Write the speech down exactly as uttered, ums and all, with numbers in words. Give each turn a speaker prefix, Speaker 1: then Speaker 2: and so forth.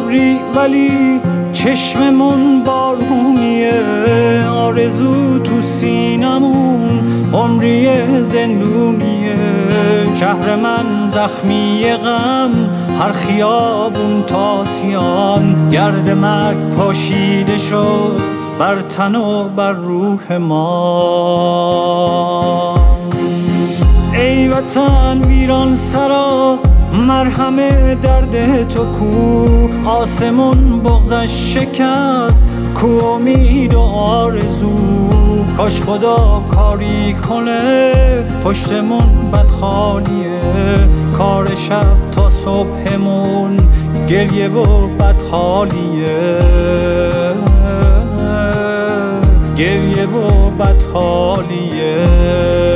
Speaker 1: ابری ولی چشممون بارونیه، آرزو تو سینمون عمری زندونیه. شهر من زخمی غم، هر خیابون تاسیان، گرد مرگ پاشیده شد بر تن و بر روح ما. ای وطن ویران سرا، مرهم درد تو کو؟ آسمون بغضش شکست، کو امید و آرزو؟ کاش خدا کاری کنه، پشتمون بدخالیه. کار شب تا صبحمون گریه و بدحالیه، گریه و بدحالیه.